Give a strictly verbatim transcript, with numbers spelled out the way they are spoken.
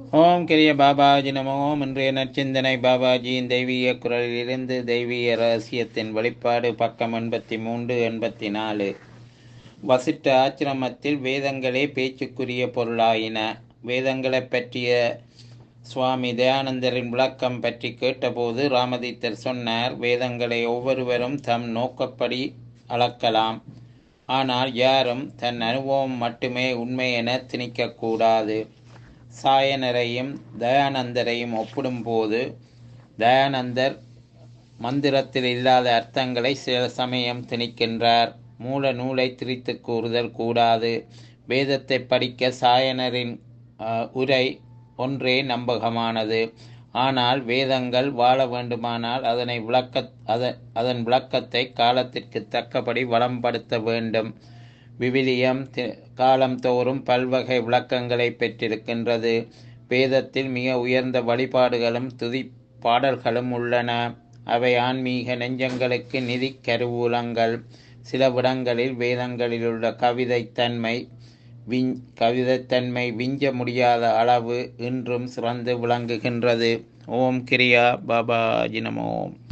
ஓம் கிரிய பாபாஜி நமோ. இன்றைய நற்சிந்தனை பாபாஜியின் தெய்வீக குரலிலிருந்து தெய்வீக ரகசியத்தின் வெளிப்பாடு, பக்கம் எண்பத்தி மூன்று எண்பத்தி நாலு. வசிட்ட ஆச்சிரமத்தில் வேதங்களே பேச்சுக்குரிய பொருளாயின. வேதங்களைப் பற்றிய சுவாமி தயானந்தரின் விளக்கம் பற்றி கேட்டபோது ராமதீத்தர் சொன்னார், வேதங்களை ஒவ்வொருவரும் தம் நோக்கப்படி அளக்கலாம். ஆனால் யாரும் தன் அனுபவம் மட்டுமே உண்மை என திணிக்கக்கூடாது. சாயனரையும் தயானந்தரையும் ஒப்பிடும்போது தயானந்தர் மந்திரத்தில் இல்லாத அர்த்தங்களை சில சமயம் திணிக்கின்றார். மூல நூலை திரித்து கூறுதல் கூடாது. வேதத்தை படிக்க சாயனரின் அஹ், உரை ஒன்றே நம்பகமானது. ஆனால் வேதங்கள் வாழ வேண்டுமானால் அதனை விளக்க அத அதன் விளக்கத்தை காலத்திற்கு தக்கபடி வளம்படுத்த வேண்டும். விவிலியம் காலந்தோறும் பல்வகை விளக்கங்களை பெற்றிருக்கின்றது. வேதத்தில் மிக உயர்ந்த வழிபாடுகளும் துதி பாடல்களும் உள்ளன. அவை ஆன்மீக நெஞ்சங்களுக்கு நிதி கருவூலங்கள். சில விடங்களில் வேதங்களிலுள்ள கவிதைத்தன்மை விஞ் கவிதைத்தன்மை விஞ்ச முடியாத அளவு இன்றும் சிறந்து விளங்குகின்றது. ஓம் கிரியா பாபாஜி நமோ.